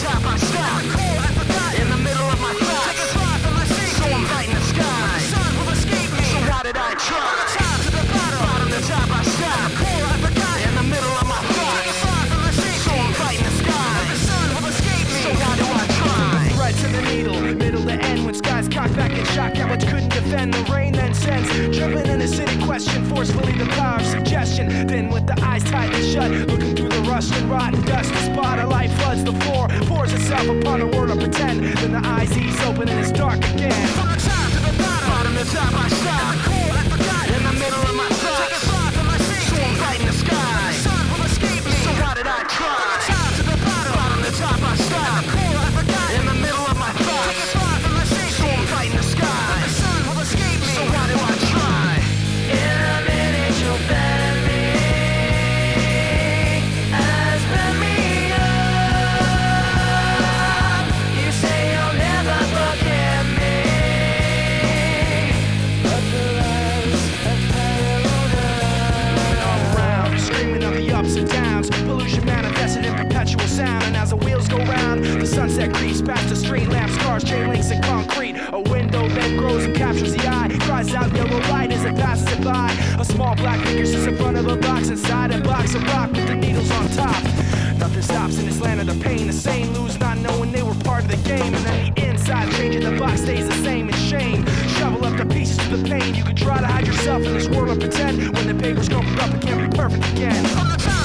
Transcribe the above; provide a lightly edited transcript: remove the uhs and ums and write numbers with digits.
top I stop. In the middle of my thoughts. So I'm fighting the sky. The sun will escape me. So why did I try? From the top to the bottom. Bottom to top I stop. In the middle of my thoughts. So I'm fighting the sky. The sun will escape me. So why do I try? Right to the needle, middle to end. When skies cocked back in shock, how much couldn't defend. The rain then sends, dribbling in a city question, forcefully the power of suggestion. Then with the eyes tightly shut, looking through the rust and rotten dust, the spot of light floods the floor, pours itself upon a world of pretend. Then the eyes ease open and it's dark again. From the top to the bottom, bottom to top I stop. In the middle of my thoughts, so I'm fighting the sky. The sun will escape me. So why did I try? From the top to the bottom, bottom to top I stop. In the middle of my thoughts, so I'm fighting the sky. The sun will escape me. So why do I try? In a minute you'll bend me, as bend me up. You say you'll never forget me, but the lies have paralleled us. Around, screaming of the ups and downs, pollution manifested in perpetual sound. And as the wheels go round, the sunset creeps past the street lamps, cars, chain links, and concrete. A window then grows and captures the eye, cries out yellow light as it passes it by. A small black figure sits in front of a box, inside a box of rock with the needles on top. Nothing stops in this land of the pain. The sane lose not knowing they were part of the game. And then the inside changing, the box stays the same in shame. Shovel up the pieces to the pain. You can try to hide yourself in this world of pretend. When the paper's crumpled up, it can't be perfect again. From the top